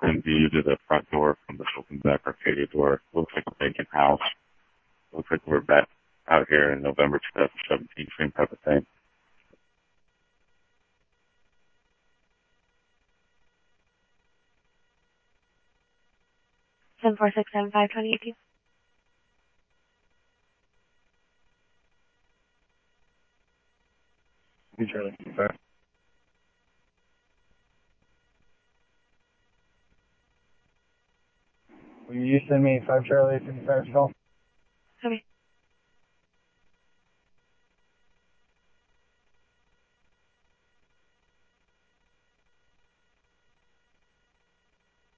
excellent view to the front door from the open back Arcadia door. Looks like a vacant house. Looks like we're back out here in November 2017, same type of thing. 746752018. Charlie 55. Will you send me 5 Charlie 55 call? Okay.